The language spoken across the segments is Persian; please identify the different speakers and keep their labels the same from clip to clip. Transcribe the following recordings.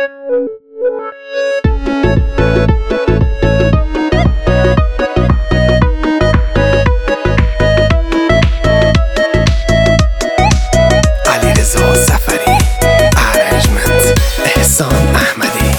Speaker 1: علیرضا ظفری، ارنجمنت احسان احمدی.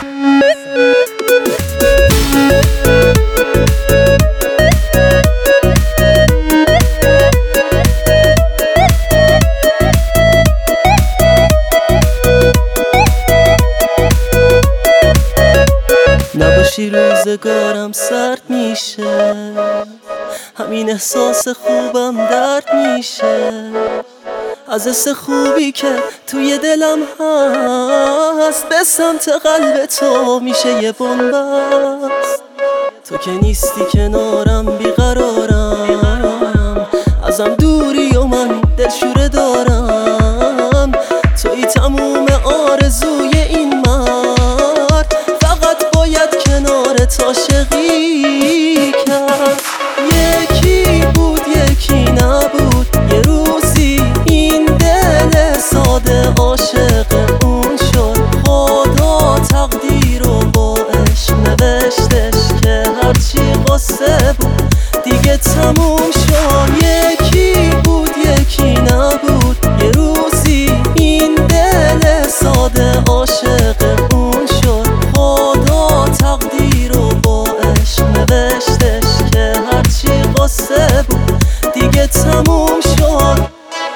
Speaker 2: نباشی روزگارم سرد میشه، همین احساس خوبم درد میشه، از حس خوبی که توی دلم هست به سمت قلب تو میشه یه بنبست. تو که نیستی کنارم بیقرارم، ازم دوری و من دلشوره دارم. توی تموم آرزوی این مرد، فقط باید کنارت عاشقی کرد. یکی بود یکی نبود، یه روزی این دل ساده عاشق اون شد. خدا تقدیر رو با عشق نوشتش که هرچی قصه بود دیگه تموم شد. یکی بود یکی نبود، یه روزی این دل ساده عاشق اون شد. خدا تقدیر رو با عشق نوشتش که هرچی قصه بود دیگه تموم شد.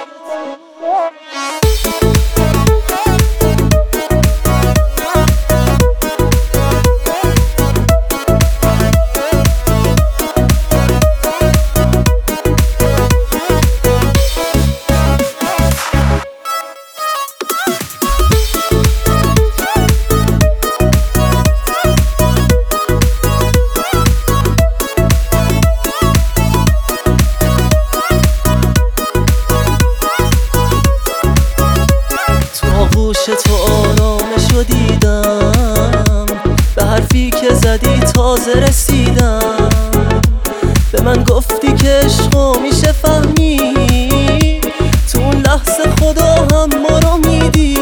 Speaker 2: تو آرامشو دیدم، به حرفی که زدی تازه رسیدم. به من گفتی که عشقو میشه فهمی، تو اون لحظه خدا هم ما رو میدی.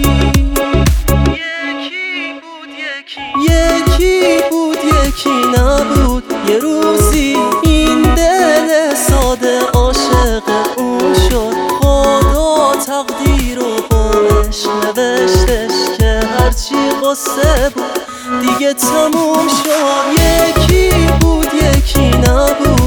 Speaker 2: یکی بود یکی نبود، یه روزی این دل ساده عاشق اون شد. خدا تقدیر رو نوشتش که هرچی قصه بود دیگه تموم شد. یکی بود یکی نبود،